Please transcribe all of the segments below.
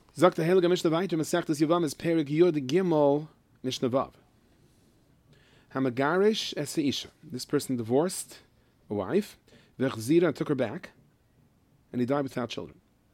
Sagt der Heilige Mishnah weiter, Masechtas Yevamos Perek Yud Gimel Mishnah Vav. Hamagarish es Isha. This person divorced a wife, v'chzira, and took her back, and he died without children.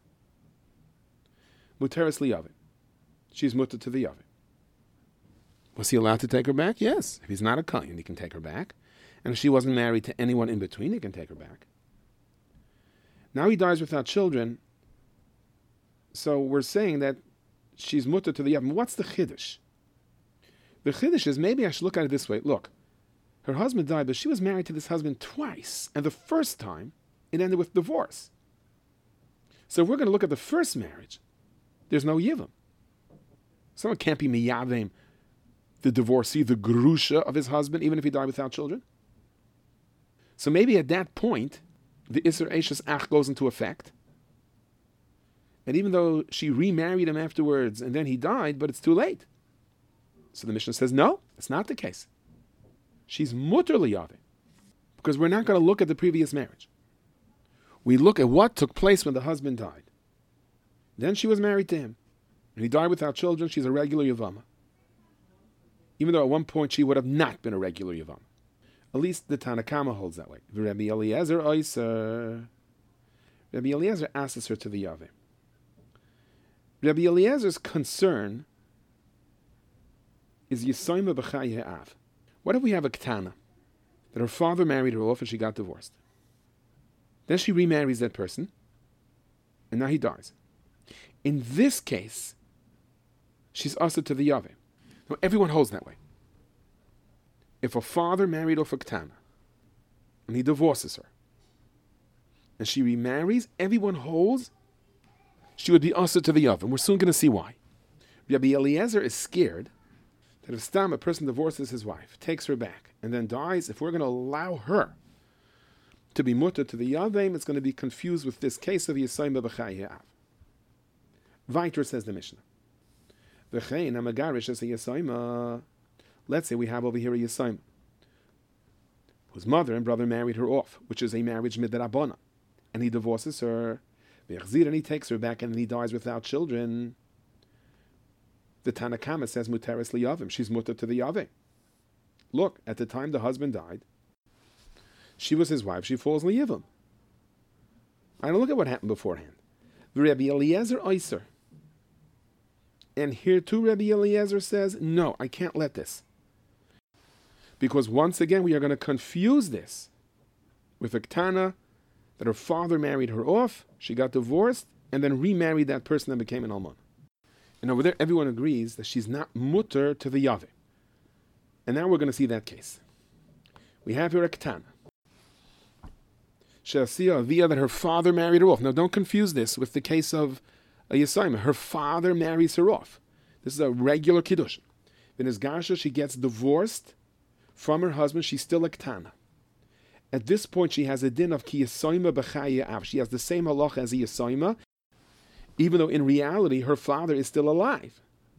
Muteres liyave. She's mutter to the yave. Was he allowed to take her back? Yes. If he's not a kohen, he can take her back. And if she wasn't married to anyone in between, he can take her back. Now he dies without children, so we're saying that she's mutter to the yave. What's the chiddush? The chiddush is, maybe I should look at it this way. Look, her husband died, but she was married to this husband twice, and the first time, it ended with divorce. So if we're going to look at the first marriage, there's no yivim. Someone can't be miyavim, the divorcee, the grusha of his husband, even if he died without children. So maybe at that point, the Isser Eishes Ach goes into effect. And even though she remarried him afterwards and then he died, but it's too late. So the Mishnah says, no, it's not the case. She's mutter liyave. Because we're not going to look at the previous marriage. We look at what took place when the husband died. Then she was married to him. And he died without children. She's a regular Yavama. Even though at one point she would have not been a regular Yavama. At least the Tanakama holds that way. Rabbi Eliezer Oyser. Rabbi Eliezer asks her to the Yave. Rabbi Eliezer's concern is Yisoyma b'chaye av. What if we have a Ketana that her father married her off and she got divorced? Then she remarries that person, and now he dies. In this case, she's usher to the Yave. Now, everyone holds that way. If a father married off a Ketana, and he divorces her, and she remarries, everyone holds she would be usher to the Yave. And we're soon going to see why. Rabbi Eliezer is scared that if Stam, a person divorces his wife, takes her back, and then dies, if we're going to allow her to be mutter to the Yavim, it's going to be confused with this case of Yisayim b'chaye av. Weiter says the Mishnah. V'chein hamagarish as a Yisayim. Let's say we have over here a Yisayim whose mother and brother married her off, which is a marriage midrabana, and he divorces her, and he takes her back, and then he dies without children. The Tanakama says muteres liyavim. She's mutter to the Yavim. Look, at the time the husband died, she was his wife. She falls liyavim. I don't look at what happened beforehand. Rabbi Eliezer Oyser. And here too Rabbi Eliezer says, no, I can't let this. Because once again we are going to confuse this with a Ketana that her father married her off, she got divorced, and then remarried that person and became an almon. And over there everyone agrees that she's not mutter to the Yavim. And now we're going to see that case. We have here a Ketana. She'asiyah aviyah, that her father married her off. Now don't confuse this with the case of a Yisayim. Her father marries her off. This is a regular Kiddush. In his Gasha, she gets divorced from her husband. She's still a Ketana. At this point, she has a din of ki Yisayim b'chaye av. She has the same halacha as a Yisayim, even though in reality her father is still alive.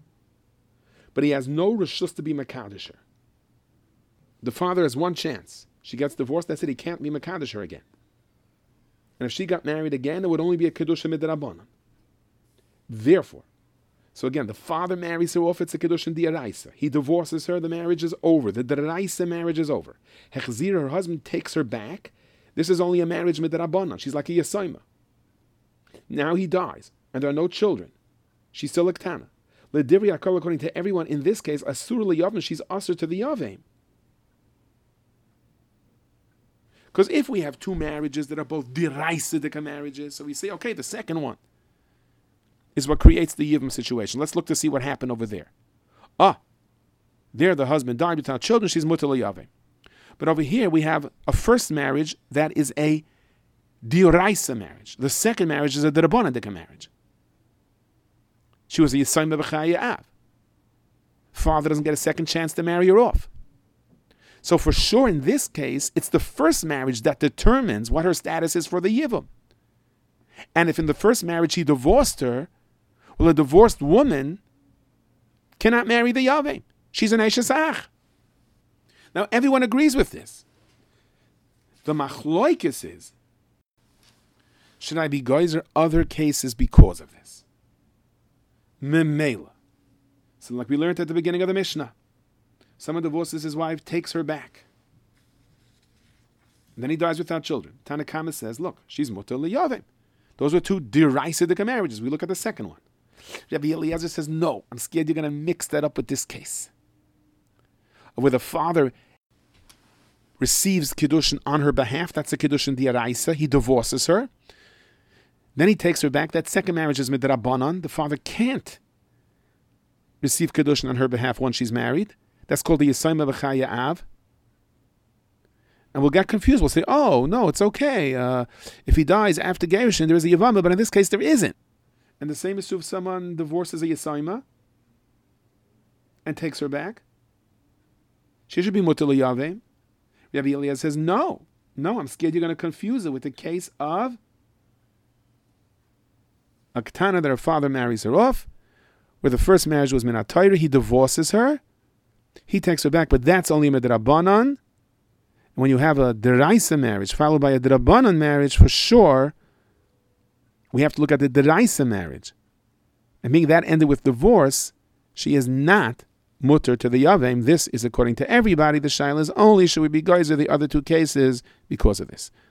But he has no reshus to be Makadisher. The father has one chance. She gets divorced, that's it, he can't be Makadisher again. And if she got married again, it would only be a Kedusha midrabanan. Therefore, so again, the father marries her off, it's a Kedusha diaraisa. He divorces her, the marriage is over. The daraisa marriage is over. Hechzir, her husband, takes her back. This is only a marriage midrabanan. She's like a Yisayma. Now he dies, and there are no children. She's still a Ketana. L'divri hakol, according to everyone, in this case, asur liyavim, she's usher to the Yavim. Because if we have two marriages that are both diraisidica marriages, so we say, okay, the second one is what creates the Yivim situation. Let's look to see what happened over there. There the husband died without children, she's mutter liyavim. But over here we have a first marriage that is a diraisa marriage. The second marriage is a derabonadika marriage. She was a Yisayim b'chaye av. Father doesn't get a second chance to marry her off. So for sure in this case, it's the first marriage that determines what her status is for the Yivim. And if in the first marriage he divorced her, well, a divorced woman cannot marry the Yavim. She's an Eishes Ach. Now everyone agrees with this. The machloikis is, should I be geyser other cases because of this? Memela. So like we learned at the beginning of the Mishnah, someone divorces his wife, takes her back. And then he dies without children. Tanakama says, look, she's mutar liyavim. Those were two derisidic marriages. We look at the second one. Rabbi Eliezer says, no, I'm scared you're going to mix that up with this case, where the father receives Kiddushin on her behalf. That's a Kiddushin Diaraisa. He divorces her. Then he takes her back. That second marriage is Midrabanan. The father can't receive Kiddushin on her behalf once she's married. That's called the Yisayma B'chaya Av. And we'll get confused. We'll say, oh, no, it's okay. If he dies after Gerushin, there is a Yavama, but in this case, there isn't. And the same is true if someone divorces a Yisayma and takes her back. She should be Mutar L'Yavim. Rabbi Eliezer says, no, I'm scared you're going to confuse it with the case of a Ketana that her father marries her off, where the first marriage was Minat Torah, he divorces her, he takes her back, but that's only Midrabanan. And when you have a Deraisa marriage followed by a Drabanan marriage, for sure, we have to look at the Deraisa marriage. And being that ended with divorce, she is not mutter to the Yavim. This is according to everybody. The Shaila is only should we be geyser the other two cases because of this.